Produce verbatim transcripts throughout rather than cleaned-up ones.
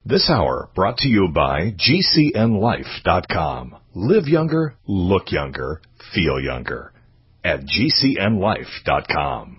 This hour brought to you by G C N life dot com. Live younger, look younger, feel younger at G C N life dot com.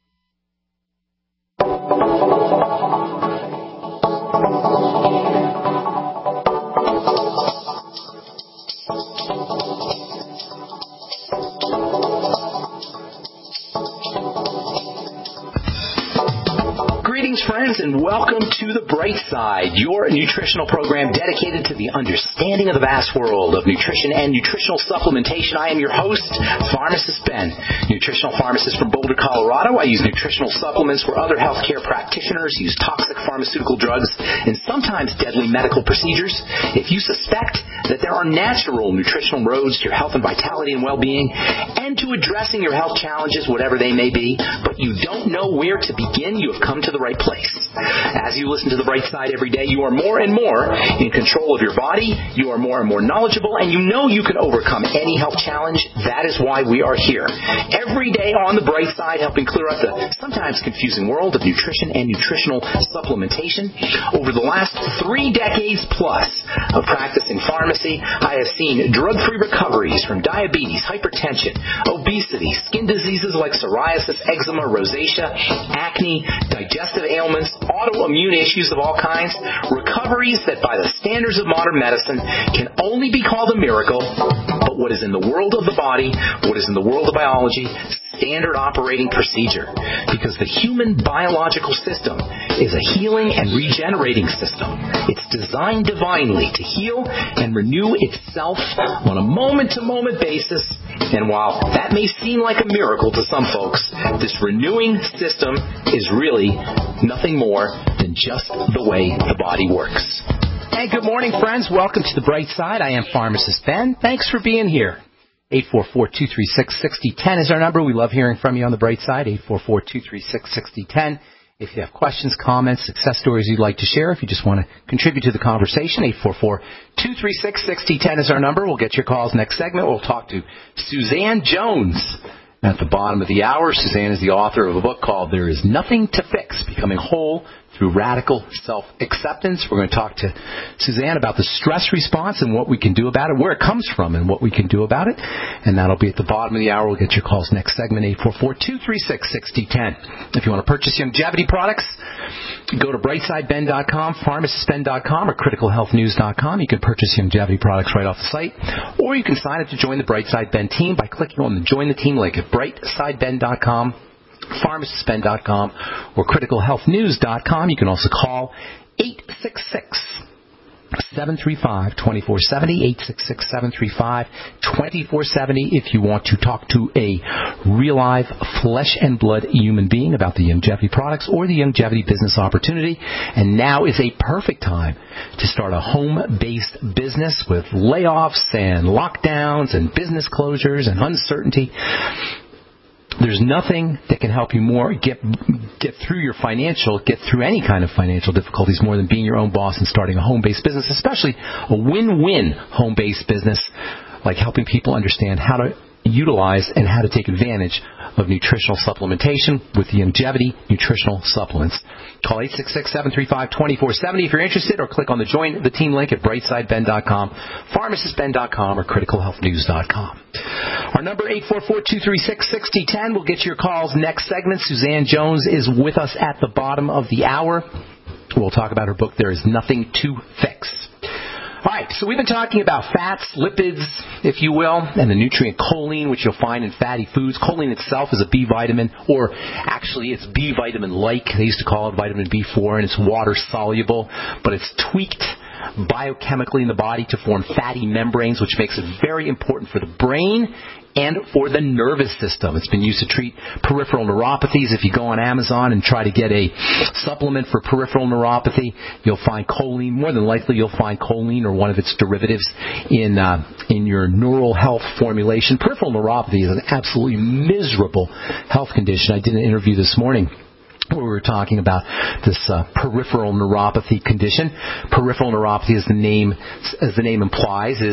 Greetings, friends, and welcome to The Bright Side, your nutritional program dedicated to the understanding of the vast world of nutrition and nutritional supplementation. I am your host, Pharmacist Ben, nutritional pharmacist from Boulder, Colorado. I use nutritional supplements where other healthcare practitioners use toxic pharmaceutical drugs and sometimes deadly medical procedures. If you suspect that there are natural nutritional roads to your health and vitality and well-being and to addressing your health challenges, whatever they may be, but you don't know where to begin, you have come to the right place. As you listen to The Bright Side every day, you are more and more in control of your body, you are more and more knowledgeable, and you know you can overcome any health challenge. That is why we are here. Every day on The Bright Side, helping clear up the sometimes confusing world of nutrition and nutritional supplementation. Over the last three decades plus of practicing pharmacy, I have seen drug-free recoveries from diabetes, hypertension, obesity, skin diseases like psoriasis, eczema, rosacea, acne, digestive ailments, autoimmune issues of all kinds, recoveries that by the standards of modern medicine can only be called a miracle, but what is in the world of the body, what is in the world of biology, standard operating procedure. Because the human biological system is a healing and regenerating system. It's designed divinely to heal and renew itself on a moment-to-moment basis. And while that may seem like a miracle to some folks, this renewing system is really nothing more than just the way the body works. Hey, good morning, friends. Welcome to The Bright Side. I am Pharmacist Ben. Thanks for being here. eight four four, two three six, six zero one zero is our number. We love hearing from you on The Bright Side, eight four four, two three six, six zero one zero. If you have questions, comments, success stories you'd like to share, if you just want to contribute to the conversation, eight four four, two three six, six zero one zero is our number. We'll get your calls next segment. We'll talk to Suzanne Jones at the bottom of the hour. Suzanne is the author of a book called There Is Nothing to Fix, Becoming Whole Through Radical Self-Acceptance. We're going to talk to Suzanne about the stress response and what we can do about it, where it comes from and what we can do about it. And that'll be at the bottom of the hour. We'll get your calls next segment, eight four four, two three six, six zero one zero. If you want to purchase longevity products, go to bright side ben dot com, pharmacist ben dot com, or critical health news dot com. You can purchase longevity products right off the site. Or you can sign up to join the Brightside Ben team by clicking on the Join the Team link at bright side ben dot com. pharmacist ben dot com, or critical health news dot com. You can also call eight six six, seven three five, two four seven zero, eight six six, seven three five, two four seven zero if you want to talk to a real live flesh and blood human being about the longevity products or the longevity business opportunity. And now is a perfect time to start a home-based business with layoffs and lockdowns and business closures and uncertainty. There's nothing that can help you more get get through your financial, get through any kind of financial difficulties more than being your own boss and starting a home-based business, especially a win-win home-based business, like helping people understand how to utilize and how to take advantage of nutritional supplementation with the longevity nutritional supplements. Call eight six six, seven three five, two four seven zero if you're interested, or click on the Join the Team link at bright side ben dot com, pharmacist ben dot com, or critical health news dot com. Our number, eight four four, two three six, six zero one zero. We'll get your calls next segment. Suzanne Jones is with us at the bottom of the hour. We'll talk about her book, There Is Nothing to Fix. All right, so we've been talking about fats, lipids, if you will, and the nutrient choline, which you'll find in fatty foods. Choline itself is a B vitamin, or actually it's B vitamin-like. They used to call it vitamin B four, and it's water-soluble, but it's tweaked biochemically in the body to form fatty membranes, which makes it very important for the brain and for the nervous system. It's been used to treat peripheral neuropathies. If you go on Amazon and try to get a supplement for peripheral neuropathy, you'll find choline. More than likely, you'll find choline or one of its derivatives in uh, in your neural health formulation. Peripheral neuropathy is an absolutely miserable health condition. I did an interview this morning where we were talking about this uh, peripheral neuropathy condition. Peripheral neuropathy, as the name as the name implies, is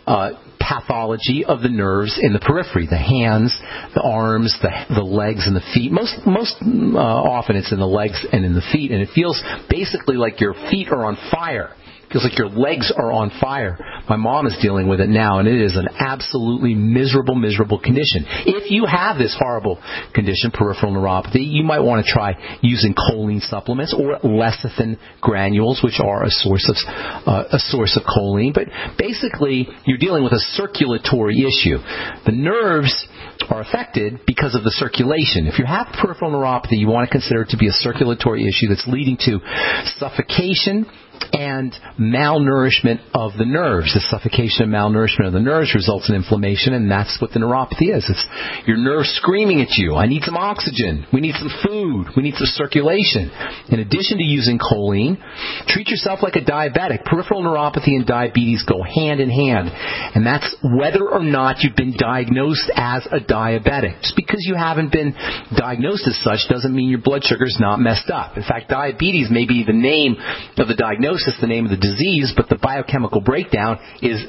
uh, pathology of the nerves in the periphery, the hands, the arms, the, the legs, and the feet. Most most uh, often it's in the legs and in the feet, and it feels basically like your feet are on fire. It feels like your legs are on fire. My mom is dealing with it now, and it is an absolutely miserable, miserable condition. If you have this horrible condition, peripheral neuropathy, you might want to try using choline supplements or lecithin granules, which are a source of uh, a source of choline. But basically, you're dealing with a circulatory issue. The nerves are affected because of the circulation. If you have peripheral neuropathy, you want to consider it to be a circulatory issue that's leading to suffocation and malnourishment of the nerves. The suffocation and malnourishment of the nerves results in inflammation, and that's what the neuropathy is. It's your nerves screaming at you, I need some oxygen, we need some food, we need some circulation. In addition to using choline, treat yourself like a diabetic. Peripheral neuropathy and diabetes go hand in hand, and that's whether or not you've been diagnosed as a diabetic. Just because you haven't been diagnosed as such doesn't mean your blood sugar is not messed up. In fact, diabetes may be the name of the diagnosis, the name of the disease, but the biochemical breakdown is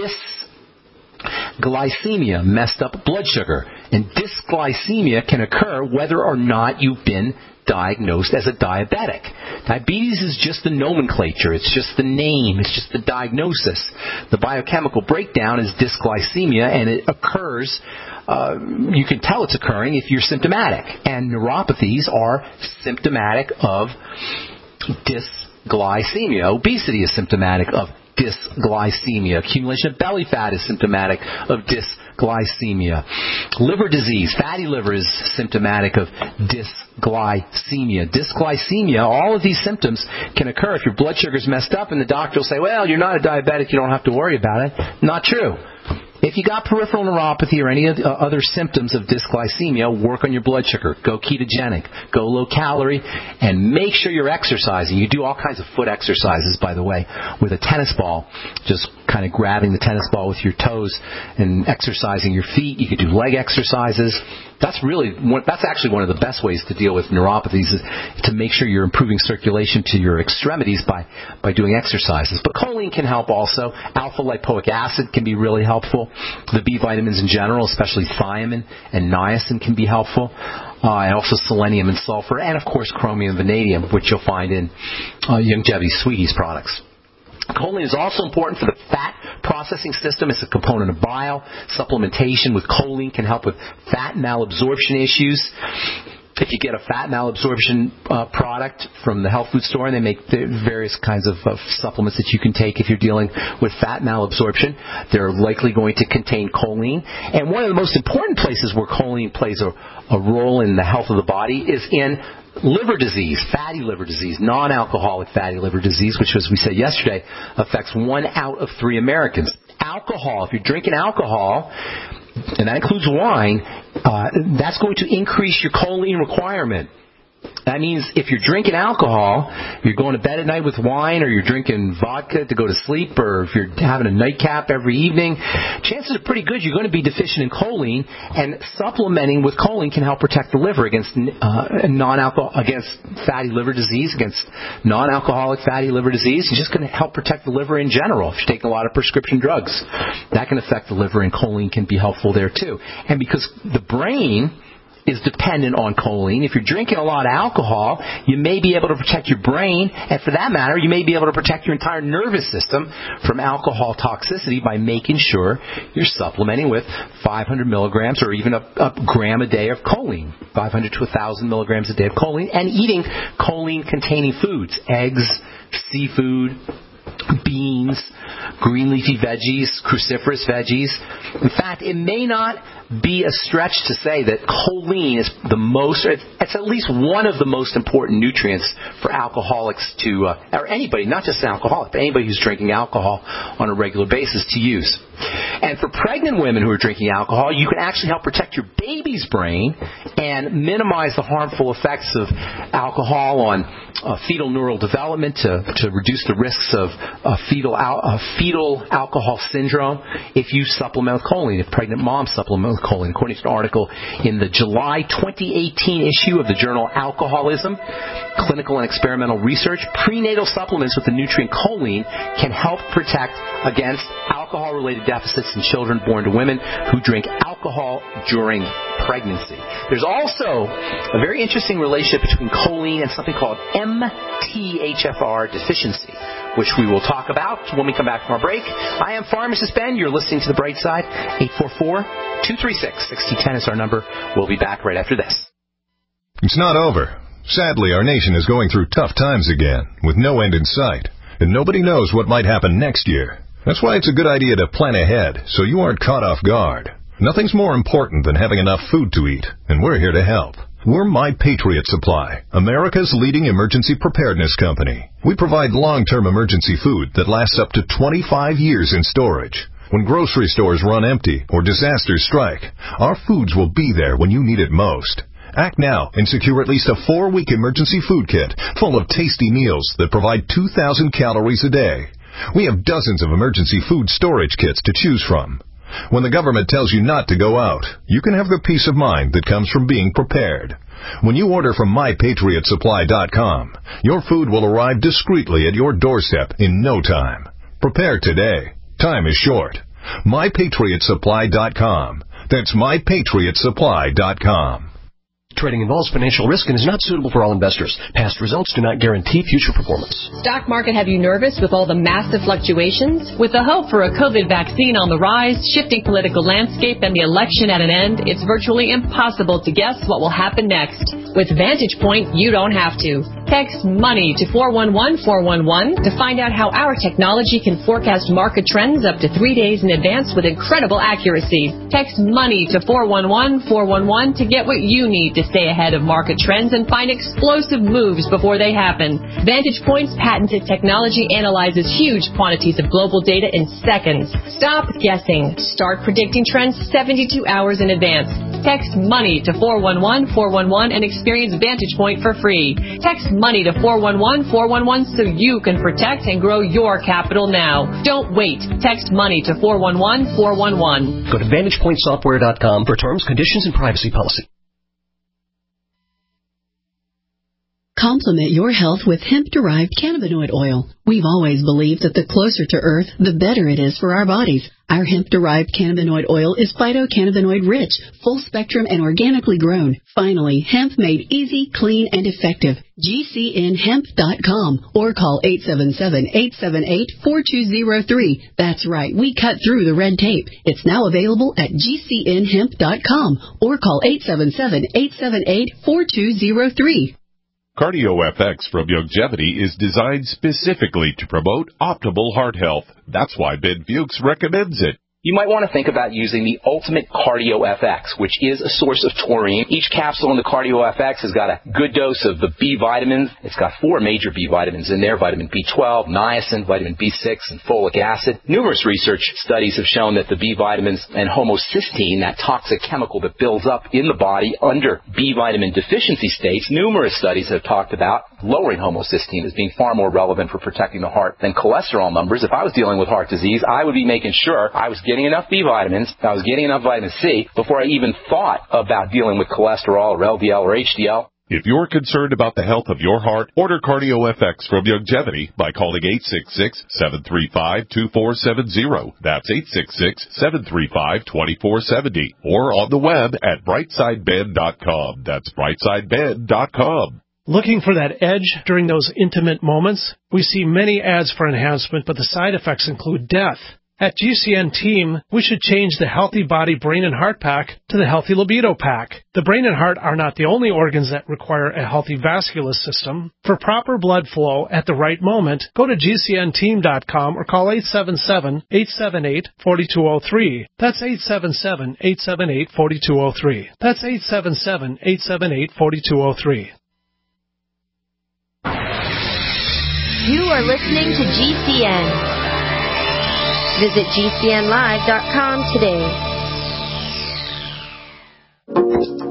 dysglycemia, messed up blood sugar. And dysglycemia can occur whether or not you've been diagnosed as a diabetic. Diabetes is just the nomenclature. It's just the name. It's just the diagnosis. The biochemical breakdown is dysglycemia, and it occurs, uh, you can tell it's occurring if you're symptomatic. And neuropathies are symptomatic of dysglycemia. Glycemia. Obesity is symptomatic of dysglycemia. Accumulation of belly fat is symptomatic of dysglycemia. Liver disease, fatty liver, is symptomatic of dysglycemia. Dysglycemia, all of these symptoms can occur if your blood sugar is messed up, and the doctor will say, well, you're not a diabetic, you don't have to worry about it. Not true. If you got peripheral neuropathy or any other symptoms of dysglycemia, work on your blood sugar. Go ketogenic. Go low calorie. And make sure you're exercising. You do all kinds of foot exercises, by the way, with a tennis ball. Just kind of grabbing the tennis ball with your toes and exercising your feet. You could do leg exercises. That's really one, that's actually one of the best ways to deal with neuropathies, is to make sure you're improving circulation to your extremities by, by doing exercises. But choline can help also. Alpha lipoic acid can be really helpful. The B vitamins in general, especially thiamine and niacin, can be helpful. Uh, and also selenium and sulfur, and of course chromium and vanadium, which you'll find in uh, Youngevity Sweeties products. Choline is also important for the fat processing system. It's a component of bile. Supplementation with choline can help with fat malabsorption issues. If you get a fat malabsorption uh, product from the health food store, and they make various kinds of uh, supplements that you can take if you're dealing with fat malabsorption, they're likely going to contain choline. And one of the most important places where choline plays a, a role in the health of the body is in liver disease, fatty liver disease, non-alcoholic fatty liver disease, which, as we said yesterday, affects one out of three Americans. Alcohol, if you're drinking alcohol, and that includes wine, uh, that's going to increase your choline requirement. That means if you're drinking alcohol, you're going to bed at night with wine, or you're drinking vodka to go to sleep, or if you're having a nightcap every evening, chances are pretty good you're going to be deficient in choline, and supplementing with choline can help protect the liver against uh, non-alcohol, against fatty liver disease, against non-alcoholic fatty liver disease. It's just going to help protect the liver in general. If you're taking a lot of prescription drugs, that can affect the liver, and choline can be helpful there too. And because the brain is dependent on choline, if you're drinking a lot of alcohol, you may be able to protect your brain, and for that matter, you may be able to protect your entire nervous system from alcohol toxicity by making sure you're supplementing with five hundred milligrams or even a, a gram a day of choline, five hundred to one thousand milligrams a day of choline, and eating choline-containing foods, eggs, seafood, beans, green leafy veggies, cruciferous veggies. In fact, it may not be a stretch to say that choline is the most, it's at least one of the most important nutrients for alcoholics to, uh, or anybody, not just an alcoholic, but anybody who's drinking alcohol on a regular basis to use. And for pregnant women who are drinking alcohol, you can actually help protect your baby's brain and minimize the harmful effects of alcohol on uh, fetal neural development, to, to reduce the risks of uh, fetal, al- uh, fetal alcohol syndrome if you supplement with choline, if pregnant moms supplement with choline. According to an article in the July twenty eighteen issue of the journal Alcoholism, Clinical and Experimental Research, prenatal supplements with the nutrient choline can help protect against alcohol-related deficits in children born to women who drink alcohol during pregnancy. There's also a very interesting relationship between choline and something called M T H F R deficiency, which we will talk about when we come back from our break. I am Pharmacist Ben. You're listening to The Bright Side. eight four four, two three six, six zero one zero is our number. We'll be back right after this. It's not over. Sadly, our nation is going through tough times again, with no end in sight, and nobody knows what might happen next year. That's why it's a good idea to plan ahead so you aren't caught off guard. Nothing's more important than having enough food to eat, and we're here to help. We're My Patriot Supply, America's leading emergency preparedness company. We provide long-term emergency food that lasts up to twenty-five years in storage. When grocery stores run empty or disasters strike, our foods will be there when you need it most. Act now and secure at least a four-week emergency food kit full of tasty meals that provide two thousand calories a day. We have dozens of emergency food storage kits to choose from. When the government tells you not to go out, you can have the peace of mind that comes from being prepared. When you order from my patriot supply dot com, your food will arrive discreetly at your doorstep in no time. Prepare today. Time is short. my patriot supply dot com. That's my patriot supply dot com. Trading involves financial risk and is not suitable for all investors. Past results do not guarantee future performance. Stock market have you nervous with all the massive fluctuations? With the hope for a COVID vaccine on the rise, shifting political landscape, and the election at an end, it's virtually impossible to guess what will happen next. With Vantage Point, you don't have to. Text MONEY to four one one four one one to find out how our technology can forecast market trends up to three days in advance with incredible accuracy. Text MONEY to four one one four one one to get what you need to stay ahead of market trends and find explosive moves before they happen. Vantage Point's patented technology analyzes huge quantities of global data in seconds. Stop guessing. Start predicting trends seventy-two hours in advance. Text MONEY to four one one four one one and experience Vantage Point for free. Text MONEY to four one one four one one so you can protect and grow your capital now. Don't wait. Text MONEY to four one one four one one. Go to vantage point software dot com for terms, conditions, and privacy policy. Complement your health with hemp-derived cannabinoid oil. We've always believed that the closer to Earth, the better it is for our bodies. Our hemp-derived cannabinoid oil is phytocannabinoid-rich, full-spectrum, and organically grown. Finally, hemp made easy, clean, and effective. G C N hemp dot com or call eight seven seven, eight seven eight, four two zero three. That's right, we cut through the red tape. It's now available at G C N hemp dot com or call eight seven seven, eight seven eight, four two zero three. CardioFX from Youngevity is designed specifically to promote optimal heart health. That's why Ben Fuchs recommends it. You might want to think about using the Ultimate CardioFX, which is a source of taurine. Each capsule in the CardioFX has got a good dose of the B vitamins. It's got four major B vitamins in there: vitamin B twelve, niacin, vitamin B six, and folic acid. Numerous research studies have shown that the B vitamins and homocysteine, that toxic chemical that builds up in the body under B vitamin deficiency states, numerous studies have talked about lowering homocysteine as being far more relevant for protecting the heart than cholesterol numbers. If I was dealing with heart disease, I would be making sure I was getting enough B vitamins, I was getting enough vitamin C before I even thought about dealing with cholesterol or L D L or H D L. If you're concerned about the health of your heart, order CardioFX from Youngevity by calling eight six six, seven three five, two four seven zero. That's eight six six, seven three five, two four seven zero. Or on the web at brightside ben dot com. That's brightside ben dot com. Looking for that edge during those intimate moments? We see many ads for enhancement, but the side effects include death. At G C N Team, we should change the Healthy Body Brain and Heart Pack to the Healthy Libido Pack. The brain and heart are not the only organs that require a healthy vascular system. For proper blood flow at the right moment, go to G C N team dot com or call eight seven seven, eight seven eight, four two zero three. That's eight seven seven, eight seven eight, four two zero three. That's eight seven seven, eight seven eight, four two zero three. You are listening to G C N. Visit G C N live dot com today.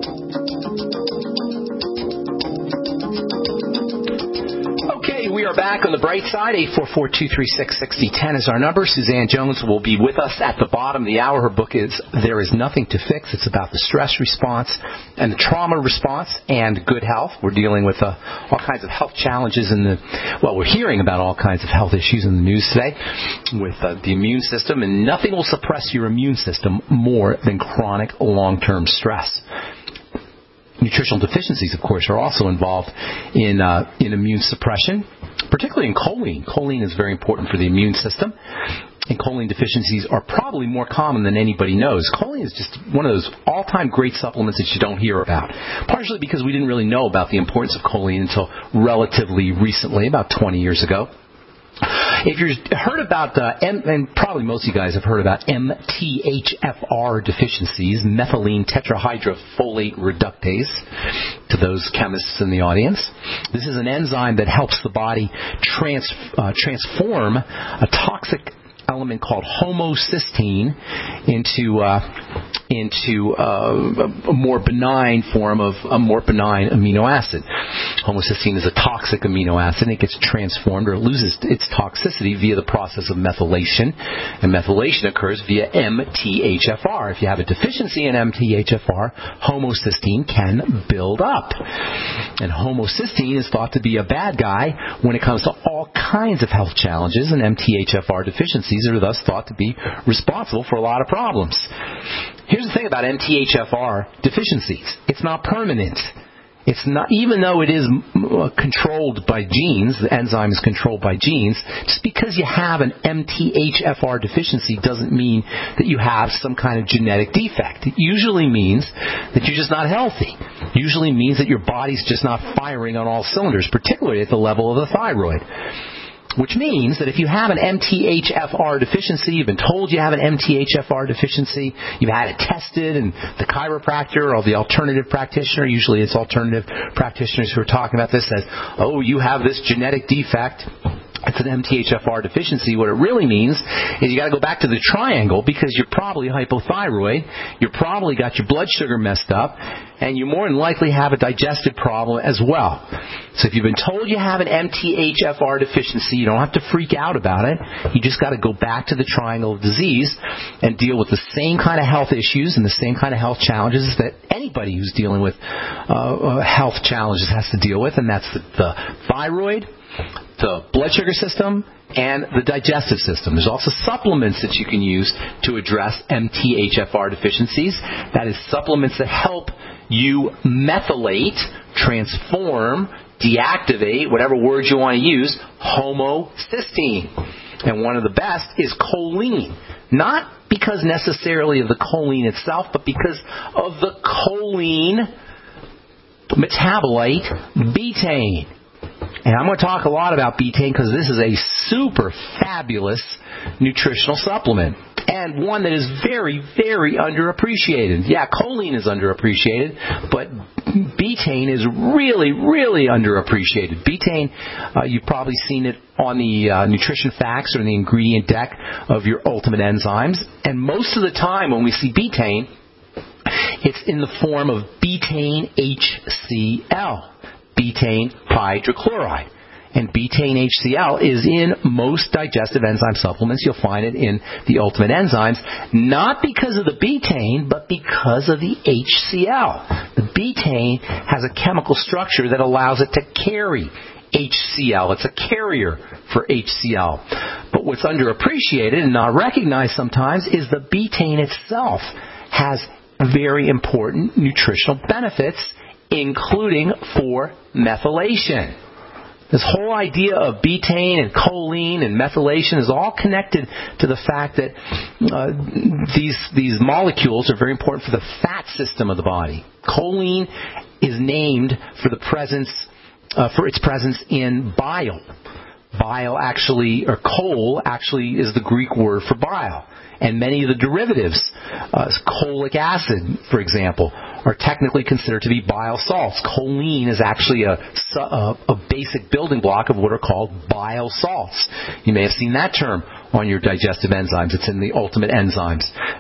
Okay, we are back. back on the bright side. eight four four, two three six, six zero one zero is our number. Suzanne Jones will be with us at the bottom of the hour. Her book is There Is Nothing to Fix. It's about the stress response and the trauma response and good health. We're dealing with uh, all kinds of health challenges in the, well, we're hearing about all kinds of health issues in the news today with uh, the immune system, and nothing will suppress your immune system more than chronic long-term stress. Nutritional deficiencies, of course, are also involved in uh, in immune suppression, particularly in choline. Choline is very important for the immune system, and choline deficiencies are probably more common than anybody knows. Choline is just one of those all-time great supplements that you don't hear about, partially because we didn't really know about the importance of choline until relatively recently, about twenty years ago. If you've heard about, uh, M, and probably most of you guys have heard about M T H F R deficiencies, methylene tetrahydrofolate reductase, to those chemists in the audience. This is an enzyme that helps the body trans, uh, transform a toxic element called homocysteine into uh, into uh, a more benign form of a more benign amino acid. Homocysteine is a toxic amino acid, and it gets transformed or it loses its toxicity via the process of methylation, and methylation occurs via M T H F R. If you have a deficiency in M T H F R, homocysteine can build up, and homocysteine is thought to be a bad guy when it comes to all kinds of health challenges, and M T H F R deficiencies are thus thought to be responsible for a lot of problems. Here's the thing about M T H F R deficiencies. It's not permanent. It's not, even though it is controlled by genes, the enzyme is controlled by genes, just because you have an M T H F R deficiency doesn't mean that you have some kind of genetic defect. It usually means that you're just not healthy. It usually means that your body's just not firing on all cylinders, particularly at the level of the thyroid. Which means that if you have an M T H F R deficiency, you've been told you have an M T H F R deficiency, you've had it tested, and the chiropractor or the alternative practitioner, usually it's alternative practitioners who are talking about this, says, oh, you have this genetic defect. It's an M T H F R deficiency. What it really means is you got to go back to the triangle because you're probably hypothyroid, you're probably got your blood sugar messed up, and you more than likely have a digestive problem as well. So if you've been told you have an M T H F R deficiency, you don't have to freak out about it. You just got to go back to the triangle of disease and deal with the same kind of health issues and the same kind of health challenges that anybody who's dealing with uh, health challenges has to deal with, and that's the, the thyroid, the blood sugar system, and the digestive system. There's also supplements that you can use to address M T H F R deficiencies. That is supplements that help you methylate, transform, deactivate, whatever word you want to use, homocysteine. And one of the best is choline. Not because necessarily of the choline itself, but because of the choline metabolite betaine. And I'm going to talk a lot about betaine because this is a super fabulous nutritional supplement. And one that is very, very underappreciated. Yeah, choline is underappreciated, but betaine is really, really underappreciated. Betaine, uh, you've probably seen it on the uh, nutrition facts or the ingredient deck of your Ultimate Enzymes. And most of the time when we see betaine, it's in the form of betaine H C l. Betaine hydrochloride. And betaine H C l is in most digestive enzyme supplements. You'll find it in the Ultimate Enzymes, not because of the betaine, but because of the H C l. The betaine has a chemical structure that allows it to carry H C l. It's a carrier for H C l. But what's underappreciated and not recognized sometimes is the betaine itself has very important nutritional benefits, including for methylation. This whole idea of betaine and choline and methylation is all connected to the fact that uh, these these molecules are very important for the fat system of the body. Choline is named for the presence uh, for its presence in bile. Bile actually, or chol actually is the Greek word for bile. And many of the derivatives, uh, cholic acid, for example, are technically considered to be bile salts. Choline is actually a, a, a basic building block of what are called bile salts. You may have seen that term on your digestive enzymes. It's in the Ultimate Enzymes.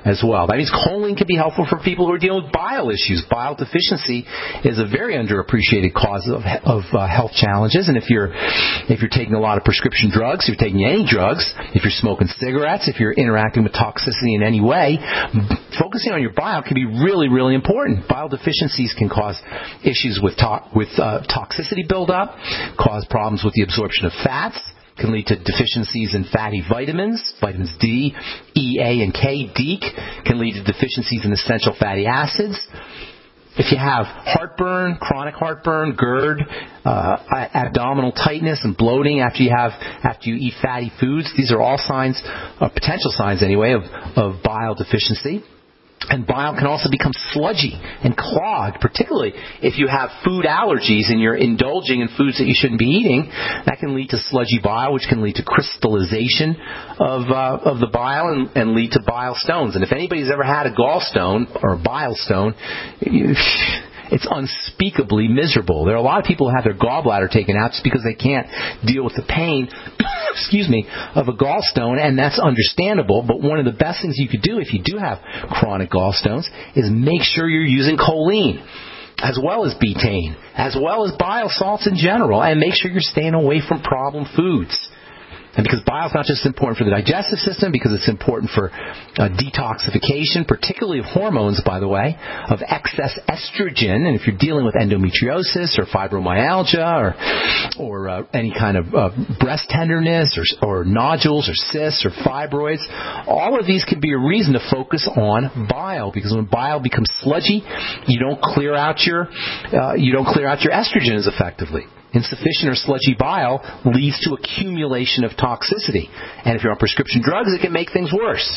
as well. That means choline can be helpful for people who are dealing with bile issues. Bile deficiency is a very underappreciated cause of, of uh, health challenges. And if you're if you're taking a lot of prescription drugs, if you're taking any drugs, if you're smoking cigarettes, if you're interacting with toxicity in any way, focusing on your bile can be really, really important. Bile deficiencies can cause issues with to- with uh, toxicity buildup, cause problems with the absorption of fats, can lead to deficiencies in fatty vitamins, vitamins D, E, A, and K. D E A C can lead to deficiencies in essential fatty acids. If you have heartburn, chronic heartburn, GERD, uh, abdominal tightness and bloating after you have after you eat fatty foods, these are all signs, or potential signs anyway, of, of bile deficiency. And bile can also become sludgy and clogged, particularly if you have food allergies and you're indulging in foods that you shouldn't be eating. That can lead to sludgy bile, which can lead to crystallization of uh, of the bile and, and lead to bile stones. And if anybody's ever had a gallstone or a bile stone, you, it's unspeakably miserable. There are a lot of people who have their gallbladder taken out just because they can't deal with the pain, excuse me, of a gallstone, and that's understandable. But one of the best things you could do if you do have chronic gallstones is make sure you're using choline, as well as betaine, as well as bile salts in general, and make sure you're staying away from problem foods. And because bile is not just important for the digestive system, because it's important for uh, detoxification, particularly of hormones, by the way, of excess estrogen. And if you're dealing with endometriosis or fibromyalgia or or uh, any kind of uh, breast tenderness or, or nodules or cysts or fibroids, all of these can be a reason to focus on bile. Because when bile becomes sludgy, you don't clear out your uh, you don't clear out your estrogen as effectively. Insufficient or sludgy bile leads to accumulation of toxicity. And if you're on prescription drugs, it can make things worse.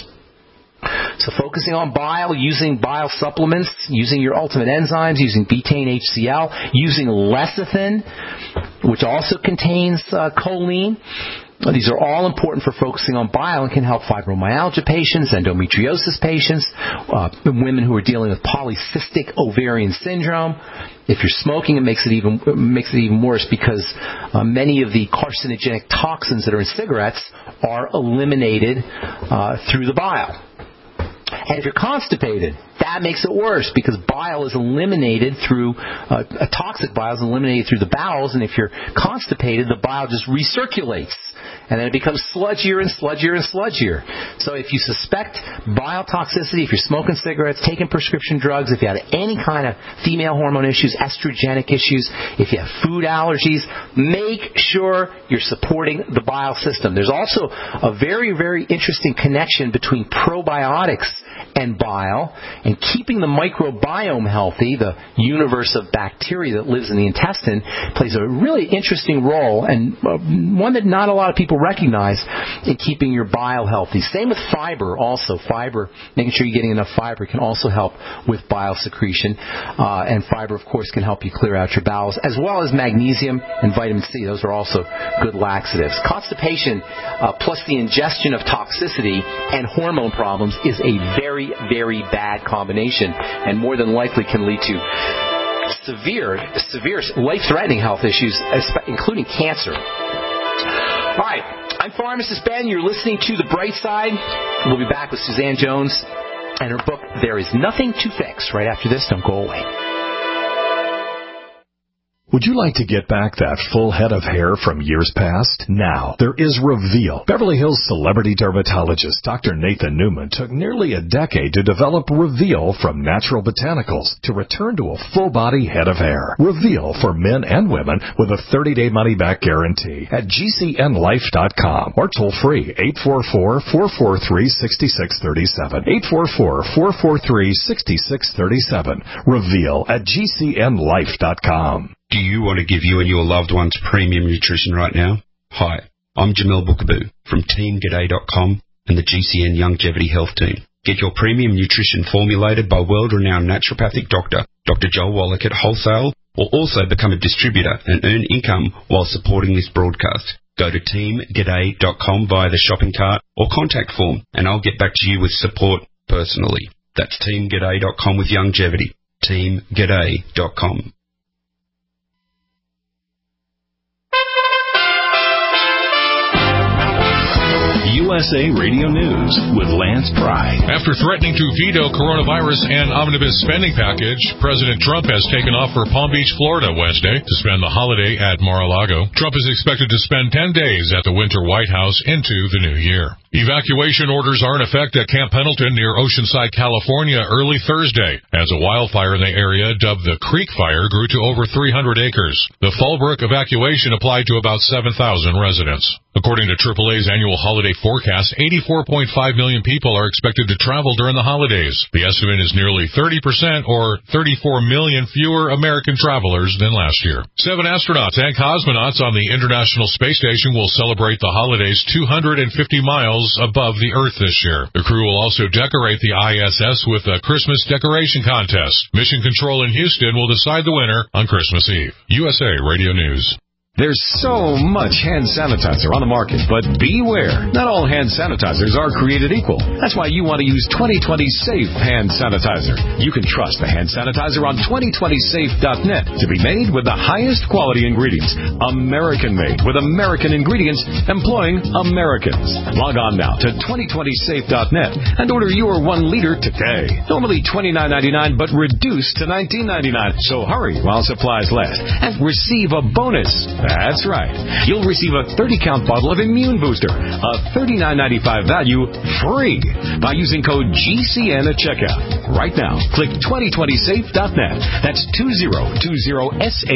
So focusing on bile, using bile supplements, using your ultimate enzymes, using betaine H C L, using lecithin, which also contains uh, choline. These are all important for focusing on bile and can help fibromyalgia patients, endometriosis patients, uh, women who are dealing with polycystic ovarian syndrome. If you're smoking, it makes it even it makes it even worse because uh, many of the carcinogenic toxins that are in cigarettes are eliminated uh, through the bile. And if you're constipated, that makes it worse because bile is eliminated through, uh, a toxic bile is eliminated through the bowels, and if you're constipated, the bile just recirculates. And then it becomes sludgier and sludgier and sludgier. So if you suspect bile toxicity, if you're smoking cigarettes, taking prescription drugs, if you have any kind of female hormone issues, estrogenic issues, if you have food allergies, make sure you're supporting the bile system. There's also a very, very interesting connection between probiotics and bile, and keeping the microbiome healthy, the universe of bacteria that lives in the intestine, plays a really interesting role, and one that not a lot of people recognize in keeping your bile healthy. Same with fiber also. Fiber, making sure you're getting enough fiber can also help with bile secretion, uh, and fiber, of course, can help you clear out your bowels, as well as magnesium and vitamin C. Those are also good laxatives. Constipation uh, plus the ingestion of toxicity and hormone problems is a very, very bad combination, and more than likely can lead to severe, severe, life-threatening health issues, including cancer. All right, I'm Pharmacist Ben. You're listening to The Bright Side. We'll be back with Suzanne Jones and her book, There Is Nothing to Fix. Right after this, don't go away. Would you like to get back that full head of hair from years past? Now, there is Reveal. Beverly Hills celebrity dermatologist Doctor Nathan Newman took nearly a decade to develop Reveal from natural botanicals to return to a full-body head of hair. Reveal for men and women with a thirty-day money-back guarantee at G C N life dot com or toll-free eight four four, four four three, six six three seven. eight four four, four four three, six six three seven. Reveal at G C N life dot com. Do you want to give you and your loved ones premium nutrition right now? Hi, I'm Jamil Bookaboo from Team G'day dot com and the G C N Longevity Health Team. Get your premium nutrition formulated by world-renowned naturopathic doctor, Doctor Joel Wallach at Wholesale, or also become a distributor and earn income while supporting this broadcast. Go to Team G'day dot com via the shopping cart or contact form, and I'll get back to you with support personally. That's Team G'day dot com with Longevity. Team G'day dot com. U S A Radio News with Lance Pry. After threatening to veto coronavirus and omnibus spending package, President Trump has taken off for Palm Beach, Florida Wednesday to spend the holiday at Mar-a-Lago. Trump is expected to spend ten days at the winter White House into the new year. Evacuation orders are in effect at Camp Pendleton near Oceanside, California early Thursday, as a wildfire in the area dubbed the Creek Fire grew to over three hundred acres. The Fallbrook evacuation applied to about seven thousand residents. According to triple A's annual holiday forecast, eighty-four point five million people are expected to travel during the holidays. The estimate is nearly thirty percent or thirty-four million fewer American travelers than last year. Seven astronauts and cosmonauts on the International Space Station will celebrate the holidays two hundred fifty miles above the Earth this year. The crew will also decorate the I S S with a Christmas decoration contest. Mission Control in Houston will decide the winner on Christmas Eve. U S A Radio News. There's so much hand sanitizer on the market, but beware. Not all hand sanitizers are created equal. That's why you want to use twenty twenty Safe Hand Sanitizer. You can trust the hand sanitizer on twenty twenty safe dot net to be made with the highest quality ingredients. American-made with American ingredients employing Americans. Log on now to twenty twenty safe dot net and order your one liter today. Normally twenty-nine ninety-nine, but reduced to nineteen ninety-nine. So hurry while supplies last and receive a bonus. That's right. You'll receive a thirty count bottle of Immune Booster, a thirty-nine ninety-five value, free by using code G C N at checkout. Right now, click twenty twenty safe dot net. That's two zero two zero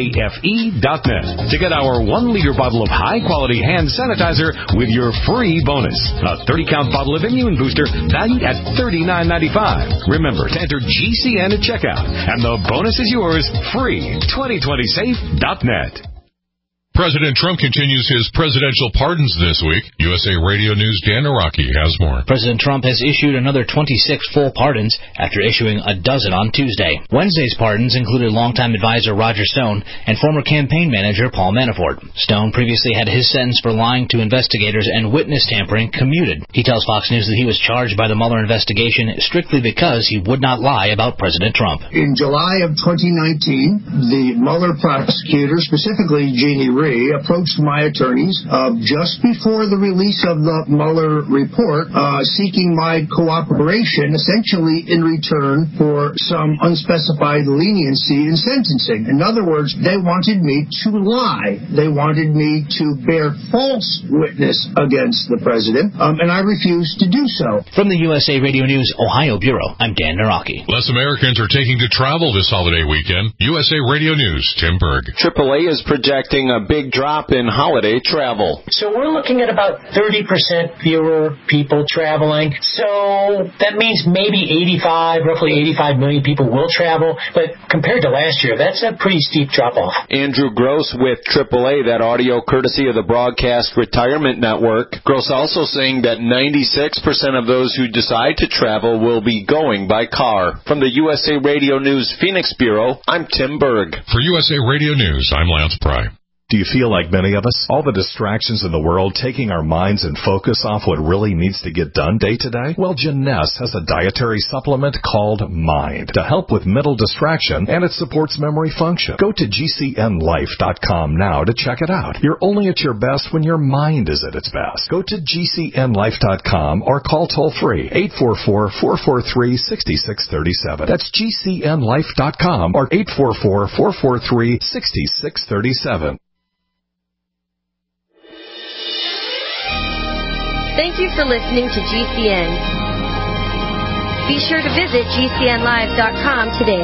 safe dot net to get our one liter bottle of high-quality hand sanitizer with your free bonus. A thirty count bottle of Immune Booster valued at thirty-nine ninety-five. Remember to enter G C N at checkout, and the bonus is yours free. twenty twenty safe dot net. President Trump continues his presidential pardons this week. U S A Radio News' Dan Araki has more. President Trump has issued another twenty-six full pardons after issuing a dozen on Tuesday. Wednesday's pardons included longtime advisor Roger Stone and former campaign manager Paul Manafort. Stone previously had his sentence for lying to investigators and witness tampering commuted. He tells Fox News that he was charged by the Mueller investigation strictly because he would not lie about President Trump. In July of twenty nineteen, the Mueller prosecutor, specifically Jeannie Reed, approached my attorneys uh, just before the release of the Mueller report, uh, seeking my cooperation, essentially in return for some unspecified leniency in sentencing. In other words, they wanted me to lie. They wanted me to bear false witness against the president, um, and I refused to do so. From the U S A Radio News Ohio Bureau, I'm Dan Naraki. Less Americans are taking to travel this holiday weekend. U S A Radio News, Tim Berg. triple A is projecting a big drop in holiday travel. So we're looking at about thirty percent fewer people traveling. So that means maybe eighty-five, roughly eighty-five million people will travel. But compared to last year, that's a pretty steep drop-off. Andrew Gross with triple A, that audio courtesy of the Broadcast Retirement Network. Gross also saying that ninety-six percent of those who decide to travel will be going by car. From the U S A Radio News Phoenix Bureau, I'm Tim Berg. For U S A Radio News, I'm Lance Pry. Do you feel like many of us? All the distractions in the world taking our minds and focus off what really needs to get done day to day? Well, Jeunesse has a dietary supplement called Mind to help with mental distraction, and it supports memory function. Go to G C N life dot com now to check it out. You're only at your best when your mind is at its best. Go to G C N life dot com or call toll-free eight four four, four four three, six six three seven. That's G C N life dot com or eight four four, four four three, six six three seven. Thank you for listening to G C N. Be sure to visit G C N live dot com today.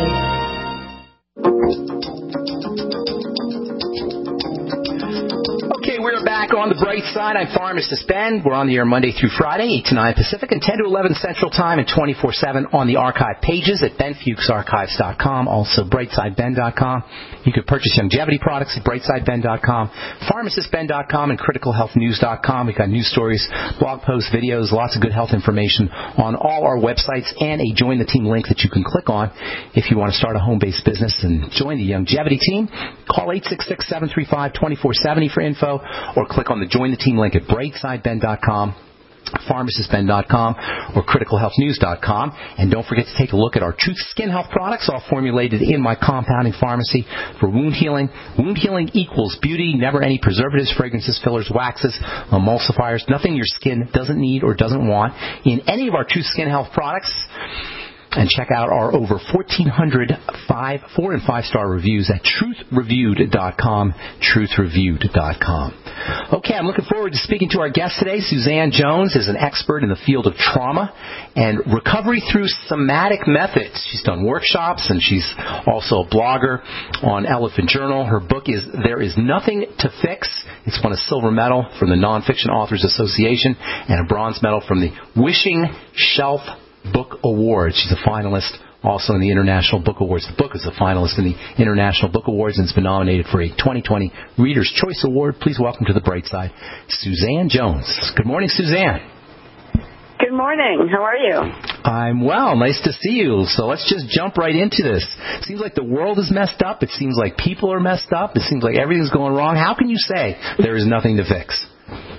Okay, we're back on the bright side. I'm Pharmacist Ben. We're on the air Monday through Friday, eight to nine Pacific and ten to eleven Central Time, and twenty-four seven on the archive pages at ben fuchs archives dot com, also brightside ben dot com. You can purchase longevity products at brightside ben dot com, pharmacist ben dot com, and critical health news dot com. We've got news stories, blog posts, videos, lots of good health information on all our websites, and a Join the Team link that you can click on if you want to start a home-based business and join the longevity team. Call eight six six, seven three five, two four seven zero for info, or click on the Join the Team link at brightside ben dot com. pharmacist ben dot com or critical health news dot com. And don't forget to take a look at our Truth Skin Health products, all formulated in my compounding pharmacy for wound healing. Wound healing equals beauty, never any preservatives, fragrances, fillers, waxes, emulsifiers, nothing your skin doesn't need or doesn't want in any of our Truth Skin Health products. And check out our over fourteen hundred five, four and five star reviews at truth reviewed dot com, truth reviewed dot com. Okay, I'm looking forward to speaking to our guest today. Suzanne Jones is an expert in the field of trauma and recovery through somatic methods. She's done workshops, and she's also a blogger on Elephant Journal. Her book is There Is Nothing to Fix. It's won a silver medal from the Nonfiction Authors Association and a bronze medal from the Wishing Shelf Book Awards. She's a finalist also in the International Book Awards. The book is a finalist in the International Book Awards and it's been nominated for a twenty twenty Reader's Choice Award. Please welcome to the bright side, Suzanne Jones. Good morning, Suzanne. Good morning. How are you? I'm well. Nice to see you. So let's just jump right into this. It seems like the world is messed up. It seems like people are messed up. It seems like everything's going wrong. How can you say there is nothing to fix?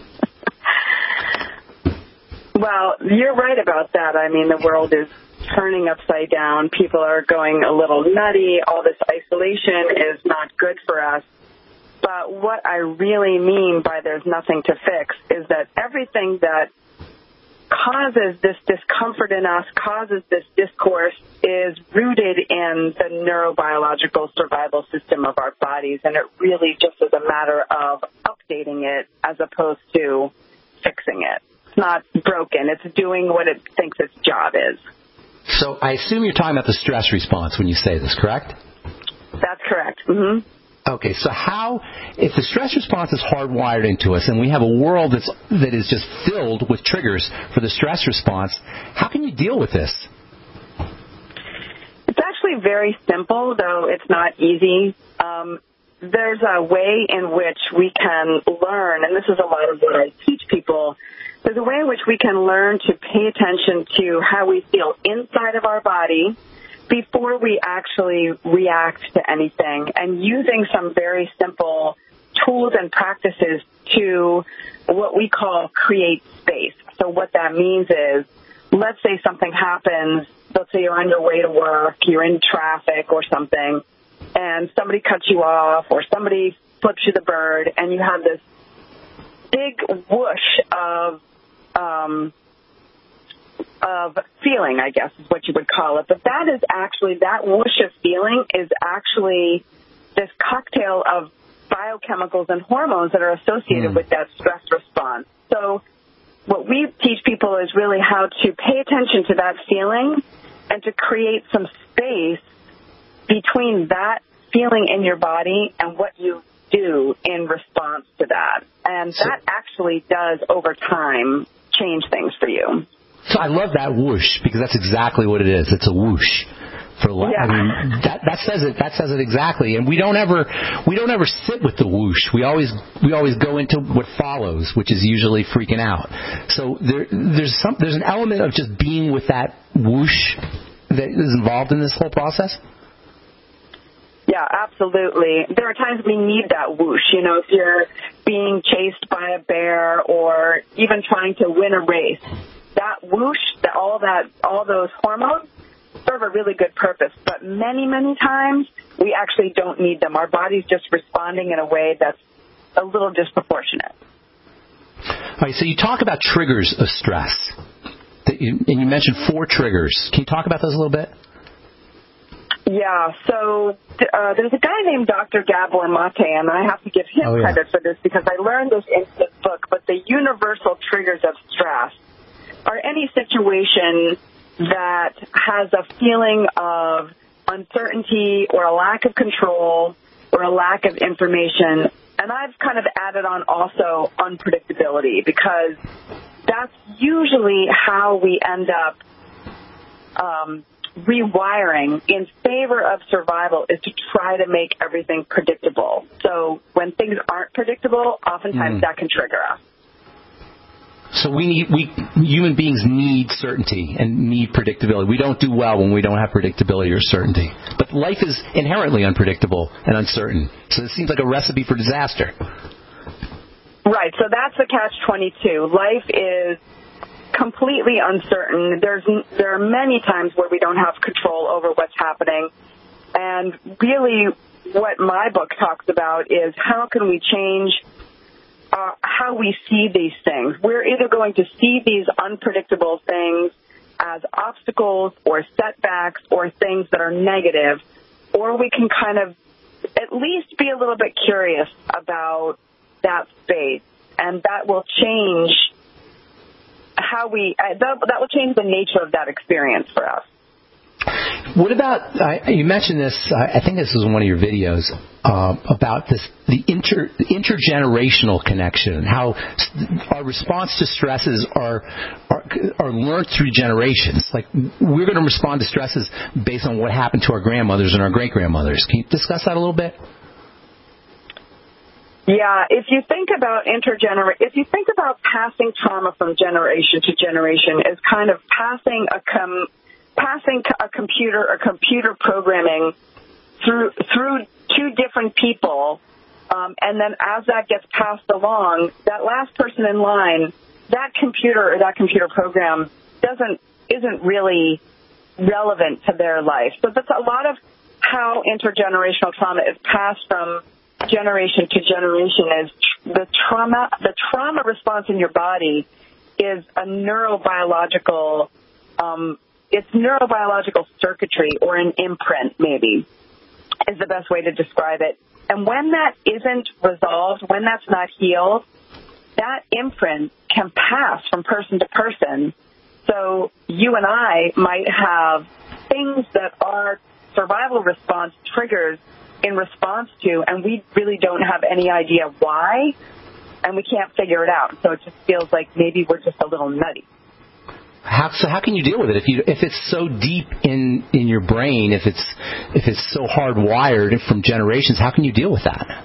Well, you're right about that. I mean, the world is turning upside down. People are going a little nutty. All this isolation is not good for us. But what I really mean by there's nothing to fix is that everything that causes this discomfort in us, causes this discourse, is rooted in the neurobiological survival system of our bodies. And it really just is a matter of updating it as opposed to fixing it. Not broken. It's doing what it thinks its job is. So I assume you're talking about the stress response when you say this, correct? That's correct. Mm-hmm. Okay, so how, if the stress response is hardwired into us and we have a world that's, that is just filled with triggers for the stress response, how can you deal with this? It's actually very simple, though it's not easy. Um, there's a way in which we can learn, and this is a lot of what I teach people. There's a way in which we can learn to pay attention to how we feel inside of our body before we actually react to anything, and using some very simple tools and practices to what we call create space. So what that means is, let's say something happens, let's say you're on your way to work, you're in traffic or something, and somebody cuts you off or somebody flips you the bird, and you have this big whoosh of um, of feeling, I guess is what you would call it. But that is actually, that whoosh of feeling is actually this cocktail of biochemicals and hormones that are associated mm. with that stress response. So what we teach people is really how to pay attention to that feeling and to create some space between that feeling in your body and what you do in response to that. And so, that actually does, over time, change things for you. So I love that whoosh, because that's exactly what it is. It's a whoosh. For yeah. I mean, that, that says it. That says it exactly. And we don't ever, we don't ever sit with the whoosh. We always, we always go into what follows, which is usually freaking out. So there, there's some, there's an element of just being with that whoosh that is involved in this whole process. Yeah, absolutely. There are times we need that whoosh. You know, if you're being chased by a bear or even trying to win a race, that whoosh, that all that, all those hormones serve a really good purpose. But many, many times we actually don't need them. Our body's just responding in a way that's a little disproportionate. All right. So you talk about triggers of stress, that you, and you mentioned four triggers. Can you talk about those a little bit? Yeah, so uh, there's a guy named Doctor Gabor Mate, and I have to give him oh, yeah. credit for this because I learned this in his book, but the universal triggers of stress are any situation that has a feeling of uncertainty or a lack of control or a lack of information. And I've kind of added on also unpredictability, because that's usually how we end up um rewiring in favor of survival, is to try to make everything predictable. So when things aren't predictable, oftentimes mm. that can trigger us. So we need, we human beings need certainty and need predictability. We don't do well when we don't have predictability or certainty. But life is inherently unpredictable and uncertain. So it seems like a recipe for disaster. Right. So that's the catch twenty-two. Life is completely uncertain. There's there are many times where we don't have control over what's happening. And really what my book talks about is how can we change uh, how we see these things. We're either going to see these unpredictable things as obstacles or setbacks or things that are negative, or we can kind of at least be a little bit curious about that space, and that will change how we, uh, that, that will change the nature of that experience for us. What about, uh, you mentioned this, uh, I think this was in one of your videos, uh, about this, the inter, intergenerational connection, and how our response to stresses are, are, are learned through generations. Like, we're going to respond to stresses based on what happened to our grandmothers and our great-grandmothers. Can you discuss that a little bit? Yeah, if you think about intergener, if you think about passing trauma from generation to generation as kind of passing a com- passing a computer or computer programming through through two different people, um, and then as that gets passed along, that last person in line, that computer or that computer program doesn't isn't really relevant to their life. So that's a lot of how intergenerational trauma is passed from generation to generation. Is the trauma the trauma response in your body is a neurobiological um, it's neurobiological circuitry, or an imprint maybe is the best way to describe it. And when that isn't resolved, when that's not healed, that imprint can pass from person to person. So you and I might have things that our survival response triggers in response to, and we really don't have any idea why, and we can't figure it out. So it just feels like maybe we're just a little nutty. How, so how can you deal with it if you if it's so deep in, in your brain, if it's if it's so hardwired from generations? How can you deal with that?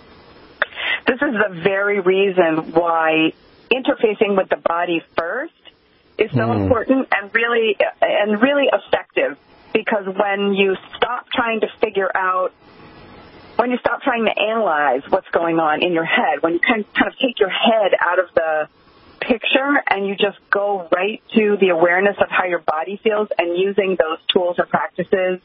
This is the very reason why interfacing with the body first is so mm. important and really and really effective. Because when you stop trying to figure out, when you stop trying to analyze what's going on in your head, when you kind kind of take your head out of the picture and you just go right to the awareness of how your body feels and using those tools or practices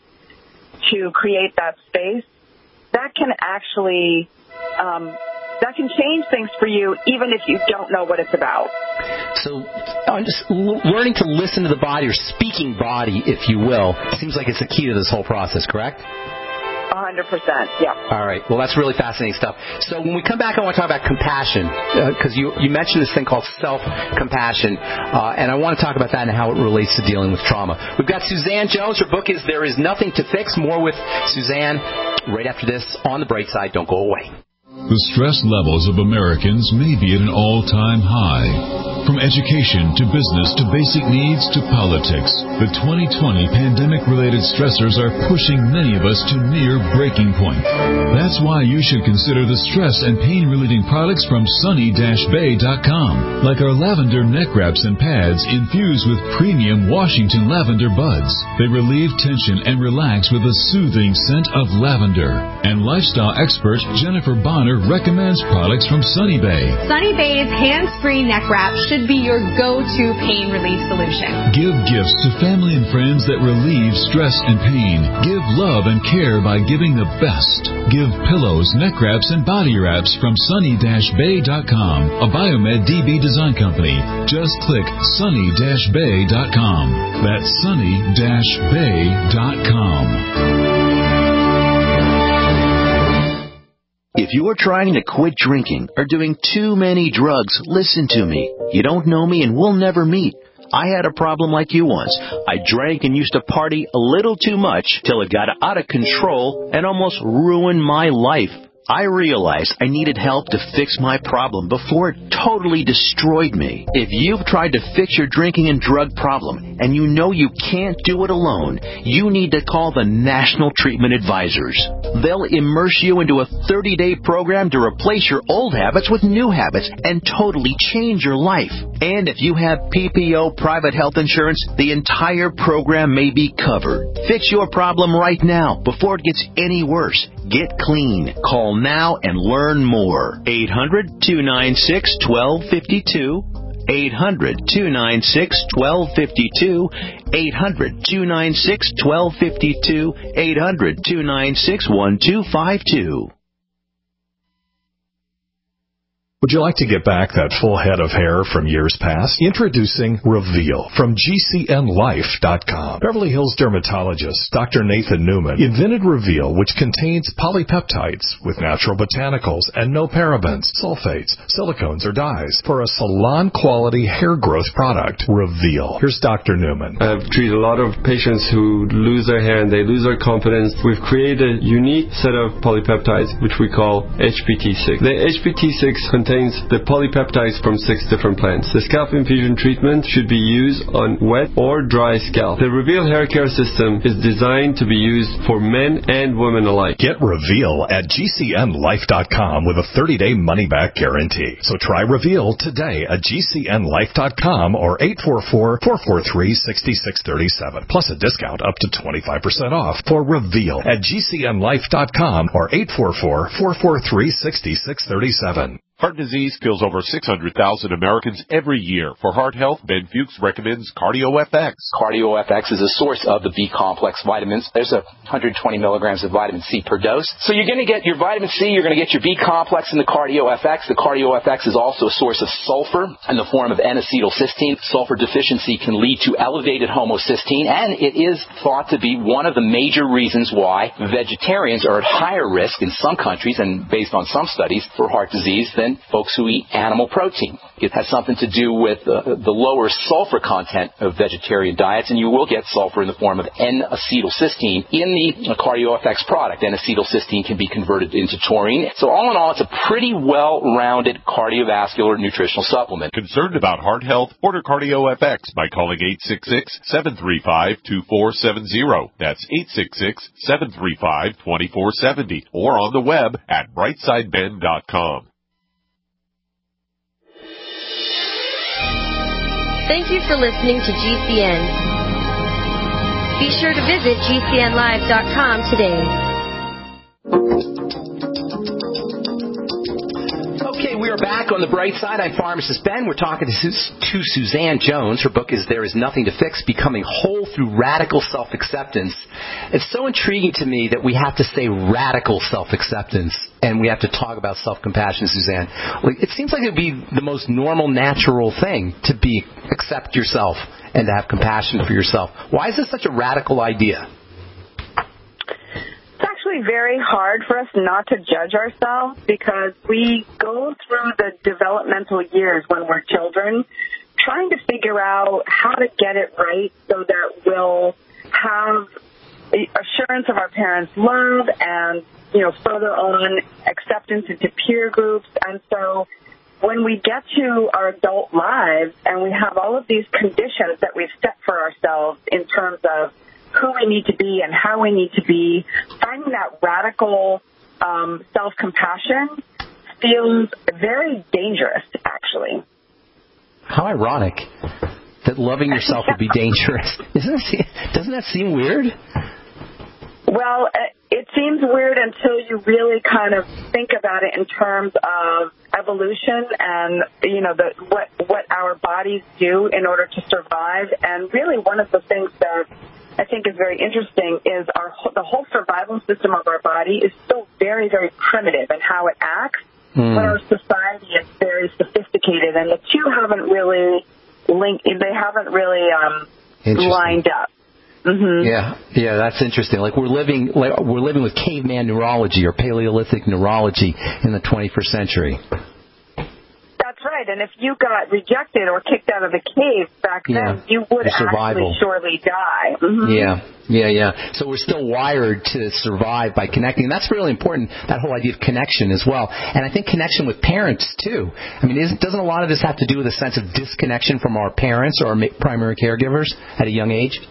to create that space, that can actually um, that can change things for you even if you don't know what it's about. So I'm just l- learning to listen to the body, or speaking body, if you will, seems like it's the key to this whole process, correct? one hundred percent, yeah. All right. Well, that's really fascinating stuff. So when we come back, I want to talk about compassion, because uh, you, you mentioned this thing called self-compassion, uh, and I want to talk about that and how it relates to dealing with trauma. We've got Suzanne Jones. Her book is There Is Nothing to Fix. More with Suzanne right after this on The Bright Side. Don't go away. The stress levels of Americans may be at an all-time high. From education to business to basic needs to politics, the twenty twenty pandemic-related stressors are pushing many of us to near breaking point. That's why you should consider the stress and pain-relieving products from sunny dash bay dot com, like our lavender neck wraps and pads infused with premium Washington lavender buds. They relieve tension and relax with a soothing scent of lavender. And lifestyle expert Jennifer Bonner recommends products from Sunny Bay. Sunny Bay's hands-free neck wrap should be your go-to pain relief solution. Give gifts to family and friends that relieve stress and pain. Give love and care by giving the best. Give pillows, neck wraps, and body wraps from sunny dash bay dot com, a Biomed D B design company. Just click sunny dash bay dot com. That's sunny dash bay dot com. If you are trying to quit drinking or doing too many drugs, listen to me. You don't know me and we'll never meet. I had a problem like you once. I drank and used to party a little too much till it got out of control and almost ruined my life. I realized I needed help to fix my problem before it totally destroyed me. If you've tried to fix your drinking and drug problem and you know you can't do it alone, you need to call the National Treatment Advisors. They'll immerse you into a thirty-day program to replace your old habits with new habits and totally change your life. And if you have P P O private health insurance, the entire program may be covered. Fix your problem right now before it gets any worse. Get clean. Call now and learn more. eight hundred two nine six one two five two. eight hundred, two nine six, one two five two. eight hundred, two nine six, one two five two. eight hundred, two nine six, one two five two. Would you like to get back that full head of hair from years past? Introducing Reveal from G C N life dot com. Beverly Hills dermatologist Doctor Nathan Newman invented Reveal, which contains polypeptides with natural botanicals and no parabens, sulfates, silicones, or dyes for a salon-quality hair growth product. Reveal. Here's Doctor Newman. I've treated a lot of patients who lose their hair and they lose their confidence. We've created a unique set of polypeptides, which we call H P T six. The H P T six contains contains the polypeptides from six different plants. The scalp infusion treatment should be used on wet or dry scalp. The Reveal hair care system is designed to be used for men and women alike. Get Reveal at G C N life dot com with a thirty-day money-back guarantee. So try Reveal today at G C N life dot com or eight four four, four four three, six six three seven, plus a discount up to twenty-five percent off for Reveal at G C N life dot com or eight four four, four four three, six six three seven. Heart disease kills over six hundred thousand Americans every year. For heart health, Ben Fuchs recommends CardioFX. CardioFX is a source of the B-complex vitamins. There's a one hundred twenty milligrams of vitamin C per dose. So you're going to get your vitamin C, you're going to get your B-complex in the CardioFX. The CardioFX is also a source of sulfur in the form of N-acetylcysteine. Sulfur deficiency can lead to elevated homocysteine, and it is thought to be one of the major reasons why vegetarians are at higher risk in some countries, and based on some studies, for heart disease than folks who eat animal protein. It has something to do with uh, the lower sulfur content of vegetarian diets, and you will get sulfur in the form of N-acetylcysteine in the CardioFX product. N-acetylcysteine can be converted into taurine. So all in all, it's a pretty well-rounded cardiovascular nutritional supplement. Concerned about heart health? Order CardioFX by calling eight six six, seven three five, two four seven zero. That's eight six six, seven three five, two four seven zero. Or on the web at brightside ben dot com. Thank you for listening to G C N. Be sure to visit G C N live dot com today. Okay, we are back on the bright side. I'm Pharmacist Ben. We're talking to, Su- to Suzanne Jones. Her book is There Is Nothing to Fix, Becoming Whole Through Radical Self-Acceptance. It's so intriguing to me that we have to say radical self-acceptance, and we have to talk about self-compassion, Suzanne. Like, it seems like it would be the most normal, natural thing to be accept yourself and to have compassion for yourself. Why is this such a radical idea? It's actually very hard for us not to judge ourselves because we go through the developmental years when we're children trying to figure out how to get it right so that we'll have assurance of our parents' love and, you know, further on acceptance into peer groups. And so when we get to our adult lives and we have all of these conditions that we've set for ourselves in terms of who we need to be and how we need to be, finding that radical um, self-compassion feels very dangerous, actually. How ironic that loving yourself would be dangerous. Isn't it, doesn't that seem weird? Well, it seems weird until you really kind of think about it in terms of evolution and, you know, the, what, what our bodies do in order to survive. And really one of the things that I think is very interesting is our the whole survival system of our body is still very, very primitive in how it acts, mm. but our society is very sophisticated, and the two haven't really linked. They haven't really um, lined up. Mm-hmm. Yeah, yeah, that's interesting. Like we're living, like we're living with caveman neurology or Paleolithic neurology in the twenty-first century. That's right. And if you got rejected or kicked out of the cave back yeah. then, you would actually surely die. Mm-hmm. Yeah, yeah, yeah. So we're still wired to survive by connecting. And that's really important, that whole idea of connection as well. And I think connection with parents, too. I mean, isn't, doesn't a lot of this have to do with a sense of disconnection from our parents or our primary caregivers at a young age?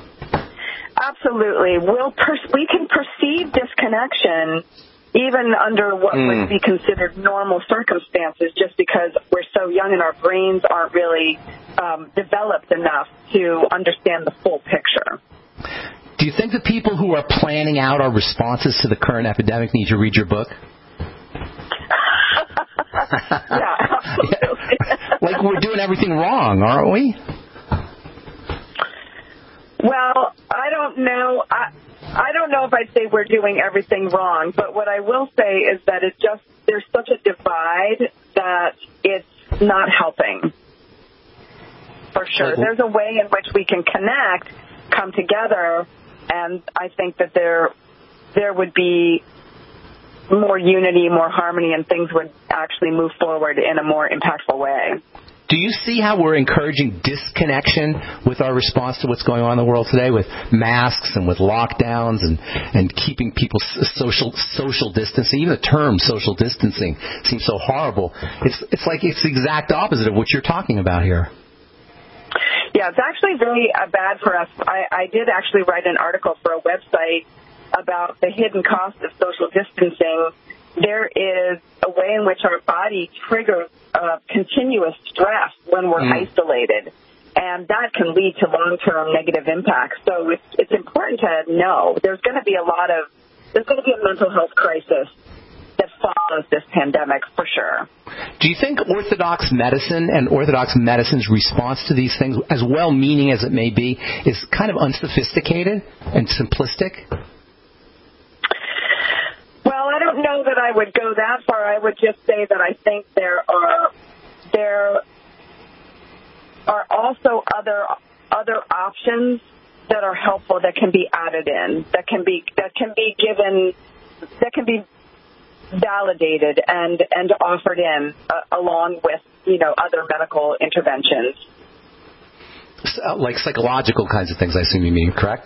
Absolutely. We'll per- we can perceive disconnection even under what mm. would be considered normal circumstances, just because we're so young and our brains aren't really um, developed enough to understand the full picture. Do you think the people who are planning out our responses to the current epidemic need to read your book? yeah, absolutely. Like we're doing everything wrong, aren't we? Well, I don't know. I, I don't know if I'd say we're doing everything wrong, but what I will say is that it just there's such a divide that it's not helping. For sure. There's a way in which we can connect, come together, and I think that there there would be more unity, more harmony, and things would actually move forward in a more impactful way. Do you see how we're encouraging disconnection with our response to what's going on in the world today with masks and with lockdowns and, and keeping people social social distancing? Even the term social distancing seems so horrible. It's it's like it's the exact opposite of what you're talking about here. Yeah, it's actually very uh, bad for us. I, I did actually write an article for a website about the hidden cost of social distancing. There is a way in which our body triggers uh, continuous stress when we're mm. isolated, and that can lead to long-term negative impacts. So it's, it's important to know there's going to be a lot of there's going to be a mental health crisis that follows this pandemic for sure. Do you think Orthodox medicine and Orthodox medicine's response to these things, as well-meaning as it may be, is kind of unsophisticated and simplistic? Well, I don't know that I would go that far. I would just say that I think there are there are also other other options that are helpful that can be added in, that can be that can be given, that can be validated and and offered in uh, along with you know other medical interventions, so, like psychological kinds of things. I assume you mean, correct?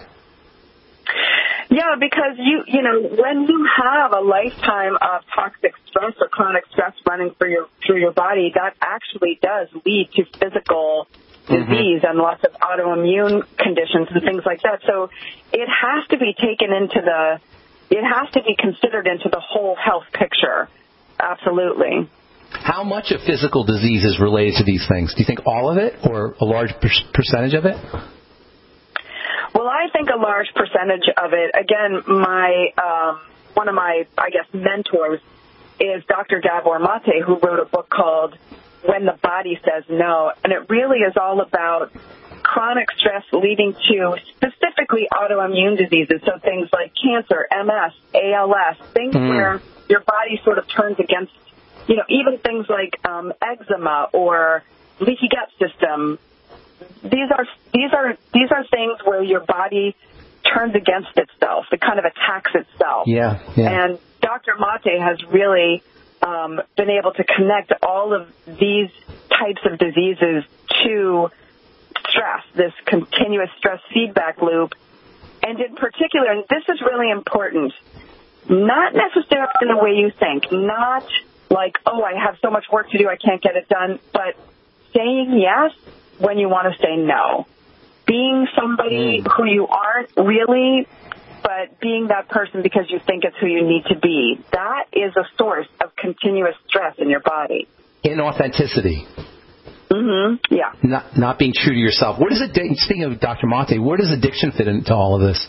Yeah, because you you know when you have a lifetime of toxic stress or chronic stress running through your through your body, that actually does lead to physical disease mm-hmm. and lots of autoimmune conditions and things like that. So it has to be taken into the it has to be considered into the whole health picture. Absolutely. How much of physical disease is related to these things? Do you think all of it or a large per- percentage of it? Well, I think a large percentage of it. Again, my um, one of my, I guess, mentors is Doctor Gabor Mate, who wrote a book called When the Body Says No. And it really is all about chronic stress leading to specifically autoimmune diseases, so things like cancer, M S, A L S, things mm. where your body sort of turns against, you know, even things like um, eczema or leaky gut system. These are these are these are things where your body turns against itself. It kind of attacks itself. Yeah, yeah. And Doctor Mate has really um, been able to connect all of these types of diseases to stress, this continuous stress feedback loop. And in particular, and this is really important, not necessarily in the way you think, not like, oh, I have so much work to do, I can't get it done, but saying yes when you want to say no. Being somebody mm. who you aren't really, but being that person because you think it's who you need to be. That is a source of continuous stress in your body. Inauthenticity. Mm-hmm. Yeah. Not not being true to yourself. Where does it? Speaking of Doctor Mate, where does addiction fit into all of this?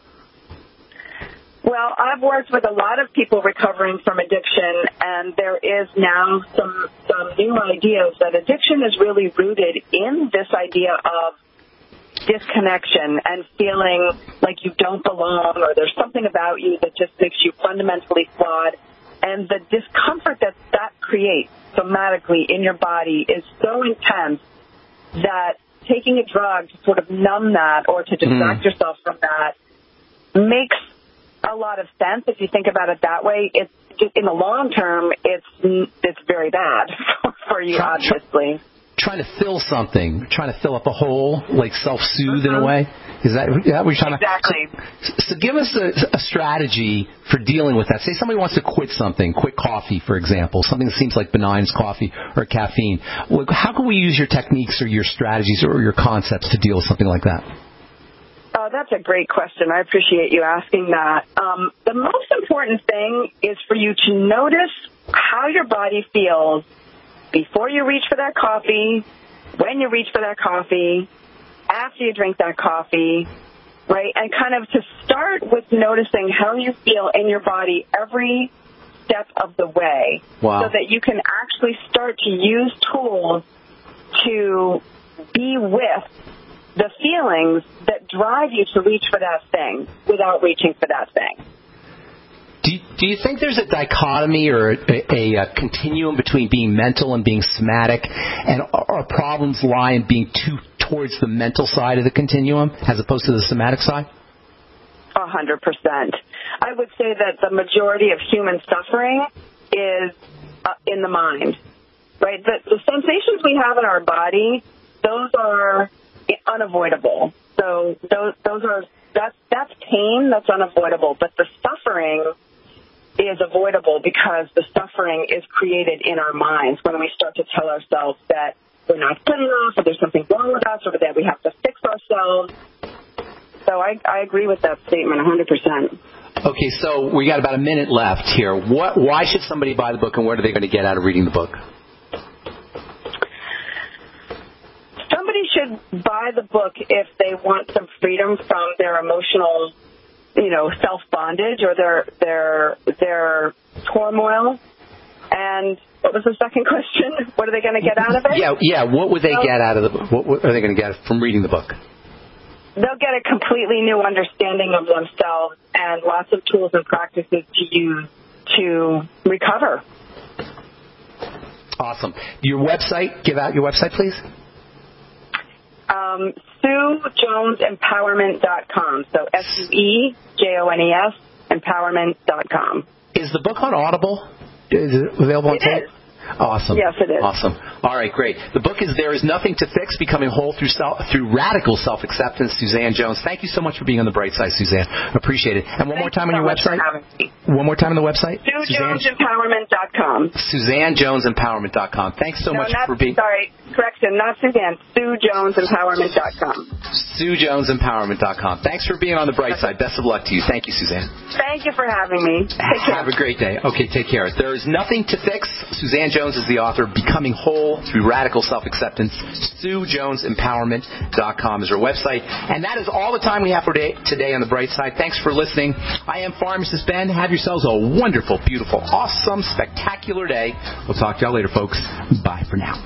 Well, I've worked with a lot of people recovering from addiction, and there is now some some new ideas that addiction is really rooted in this idea of disconnection and feeling like you don't belong or there's something about you that just makes you fundamentally flawed. And the discomfort that that creates somatically in your body is so intense that taking a drug to sort of numb that or to distract mm. yourself from that makes a lot of sense if you think about it that way. It's just, in the long term, it's it's very bad for you, try, obviously. Try, trying to fill something, trying to fill up a hole, like self-soothe mm-hmm. in a way. Is that, is that what you're trying exactly. to... Exactly. So, so give us a, a strategy for dealing with that. Say somebody wants to quit something, quit coffee, for example, something that seems like benign as coffee or caffeine. How can we use your techniques or your strategies or your concepts to deal with something like that? Oh, that's a great question. I appreciate you asking that. Um, the most important thing is for you to notice how your body feels before you reach for that coffee, when you reach for that coffee, after you drink that coffee, right? And kind of to start with noticing how you feel in your body every step of the way. Wow. So that you can actually start to use tools to be with the feelings that drive you to reach for that thing without reaching for that thing. Do you, do you think there's a dichotomy or a, a, a continuum between being mental and being somatic, and our problems lie in being too towards the mental side of the continuum as opposed to the somatic side? A hundred percent. I would say that the majority of human suffering is uh, in the mind, right? The, the sensations we have in our body, those are unavoidable. So those, those are that's that's pain that's unavoidable, but the suffering is avoidable because the suffering is created in our minds when we start to tell ourselves that we're not good enough, or there's something wrong with us, or that we have to fix ourselves. So I, I agree with that statement one hundred percent. Okay, so we got about a minute left here. What? Why should somebody buy the book, and what are they going to get out of reading the book? Somebody should buy the book if they want some freedom from their emotional, you know, self-bondage or their their their turmoil. And what was the second question? What are they going to get out of it? Yeah, yeah. What would they so, get out of the book? What, what are they going to get from reading the book? They'll get a completely new understanding of themselves and lots of tools and practices to use to recover. Awesome. Your website, give out your website, please. Um, Sue Jones Empowerment dot com. So S U E J O N E S empowerment dot com. Is the book on Audible? Is it available on It tape? is. Awesome. Yes, it is. Awesome. All right, great. The book is There Is Nothing to Fix, Becoming Whole Through self, through Radical Self-Acceptance. Suzanne Jones. Thank you so much for being on the bright side, Suzanne. Appreciate it. And one Thank more time you on so your much for website. having me. One more time on the website. Sue Jones Empowerment dot com. Suzanne Jones Empowerment dot com. Thanks so no, much not, for being... Sorry, correction, not Suzanne. Sue Jones Empowerment dot com. Sue Jones Empowerment dot com. Thanks for being on the bright side. Best of luck to you. Thank you, Suzanne. Thank you for having me. Take care. Have a great day. Okay, take care. There is Nothing to Fix. Suzanne Jones is the author. Becoming Whole Through Radical Self-Acceptance. Sue Jones Empowerment dot com is her website. And that is all the time we have for today, today on the bright side. Thanks for listening. I am Pharmacist Ben. Have yourselves a wonderful, beautiful, awesome, spectacular day. We'll talk to y'all later, folks. Bye for now.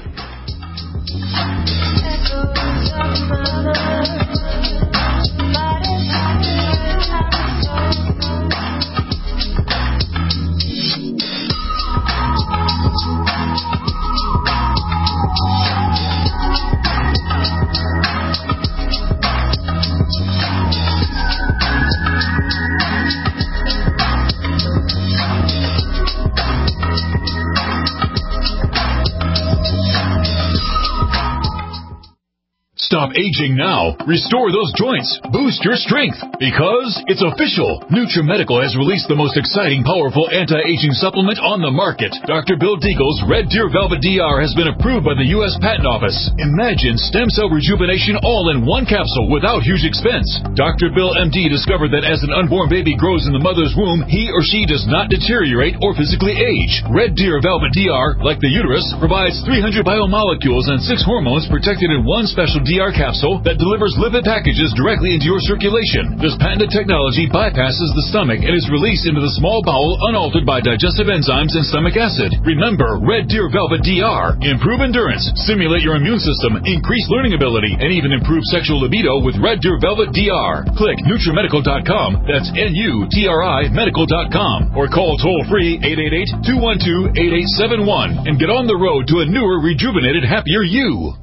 Stop aging now. Restore those joints. Boost your strength. Because it's official. NutriMedical has released the most exciting, powerful anti-aging supplement on the market. Doctor Bill Deagle's Red Deer Velvet D R has been approved by the U S Patent Office. Imagine stem cell rejuvenation all in one capsule without huge expense. Doctor Bill M D discovered that as an unborn baby grows in the mother's womb, he or she does not deteriorate or physically age. Red Deer Velvet D R, like the uterus, provides three hundred biomolecules and six hormones protected in one special D R capsule that delivers lipid packages directly into your circulation. This patented technology bypasses the stomach and is released into the small bowel unaltered by digestive enzymes and stomach acid. Remember, Red Deer Velvet D R. Improve endurance, stimulate your immune system, increase learning ability, and even improve sexual libido with Red Deer Velvet D R. Click NutriMedical dot com, that's N U T R I medical dot com, or call toll-free eight eight eight, two one two, eight eight seven one and get on the road to a newer, rejuvenated, happier you.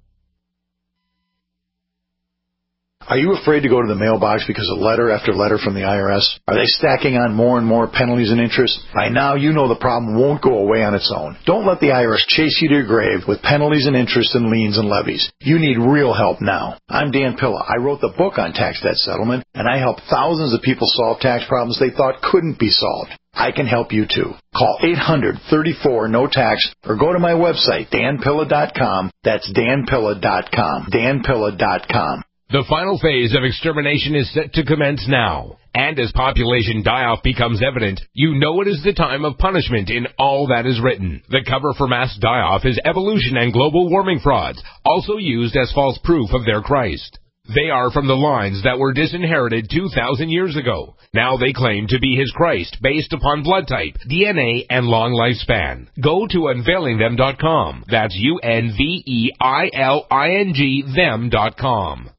Are you afraid to go to the mailbox because of letter after letter from the I R S? Are they stacking on more and more penalties and interest? By now, you know the problem won't go away on its own. Don't let the I R S chase you to your grave with penalties and interest and liens and levies. You need real help now. I'm Dan Pilla. I wrote the book on tax debt settlement, and I help thousands of people solve tax problems they thought couldn't be solved. I can help you too. Call eight hundred, thirty-four, no tax or go to my website, Dan Pilla dot com. That's Dan Pilla dot com. Dan Pilla dot com. The final phase of extermination is set to commence now. And as population die-off becomes evident, you know it is the time of punishment in all that is written. The cover for mass die-off is evolution and global warming frauds, also used as false proof of their Christ. They are from the lines that were disinherited two thousand years ago. Now they claim to be his Christ based upon blood type, D N A, and long lifespan. Go to unveiling them dot com. That's U N V E I L I N G them dot com.